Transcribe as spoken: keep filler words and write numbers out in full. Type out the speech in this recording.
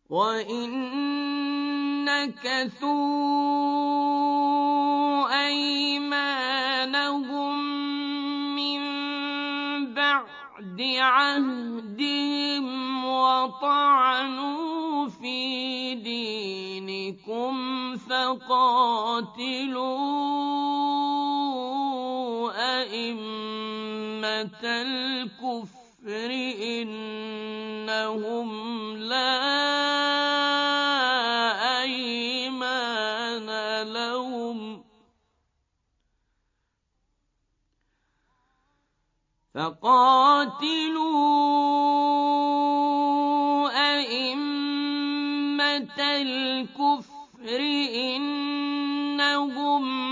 وَإِن نَكَثُوا أَيْمَانَهُم مِّن بَعْدِ عَهْدِهِمْ وَطَعَنُوا فِي دِينِكُمْ فَقَاتِلُوا أَئِمَّةَ الْكُفْرِ إِنَّهُمْ لَا أَيْمَانَ لَهُمْ فَقَاتِلُوا أَئِمَّةَ الْكُفْرِ إِنَّهُمْ